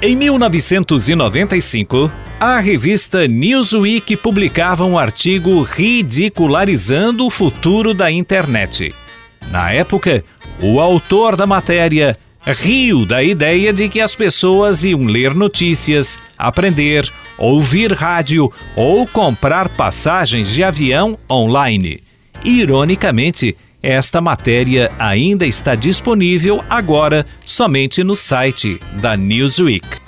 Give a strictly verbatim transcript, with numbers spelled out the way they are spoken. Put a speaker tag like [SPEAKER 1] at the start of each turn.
[SPEAKER 1] Em mil novecentos e noventa e cinco, a revista Newsweek publicava um artigo ridicularizando o futuro da internet. Na época, o autor da matéria riu da ideia de que as pessoas iam ler notícias, aprender, ouvir rádio ou comprar passagens de avião online. Ironicamente, esta matéria ainda está disponível agora somente no site da Newsweek.